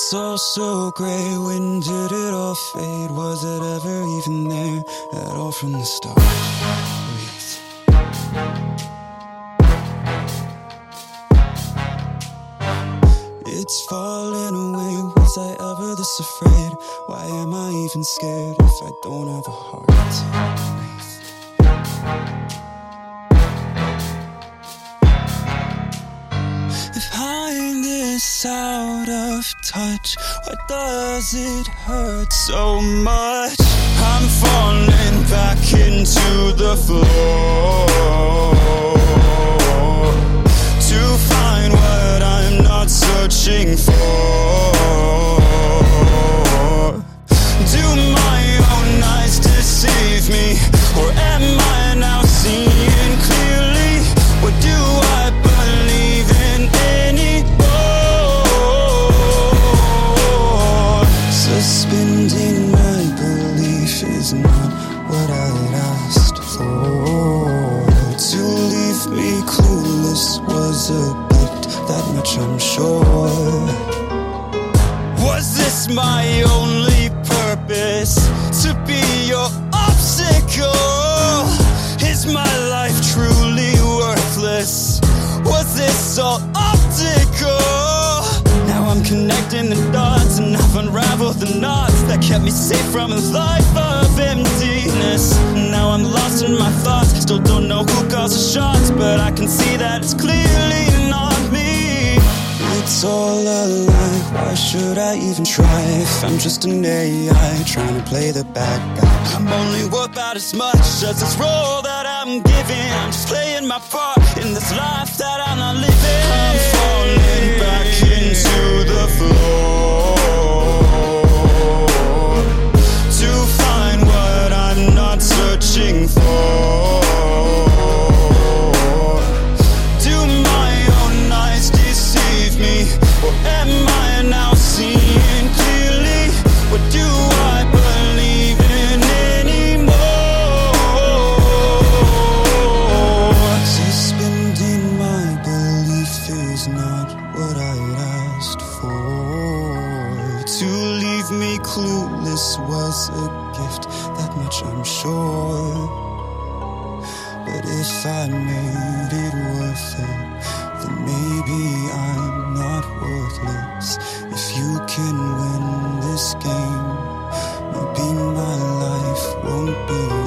It's all so grey, when did it all fade? Was it ever even there at all from the start? Breathe. It's falling away, was I ever this afraid? Why am I even scared if I don't have a heart? Breathe. If I'm this out of touch, why does it hurt so much? I'm falling back into the floor to find what I'm not searching for. Do my own eyes deceive me, or am I now seeing clearly? What do I believe in anymore? Suspending my belief is not what I'd asked for. To leave me clueless was a gift, that much I'm sure. Was this my only purpose, to be your obstacle? Is my life truly worthless? Was this all optical? Now I'm connecting the dots, and I've unraveled the knots that kept me safe from a life of emptiness. Now I'm lost in my thoughts, still don't know who calls the shots, but I can see that it's clearly not me. It's all a lie, why should I even try if I'm just an AI trying to play the bad guy? I'm only worth about as much as this role that I'm giving. I'm just playing my part in this life that I'm not living. I'm falling back into the floor to find what I'm not searching for. Do my own eyes deceive me, or am I now seeing clearly? What do I believe in anymore? Suspending my belief is not what I asked for. To leave me clueless was a gift, that much I'm sure. But if I made it worth it, then maybe I'm not worthless. If you can win this game, maybe my life won't be